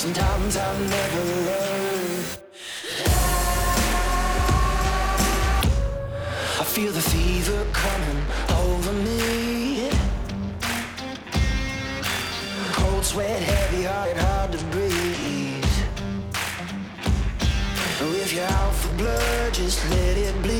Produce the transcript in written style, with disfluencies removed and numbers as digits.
Sometimes I'll never learn. I feel the fever coming over me. Cold sweat, heavy heart, hard to breathe. If you're out for blood, just let it bleed.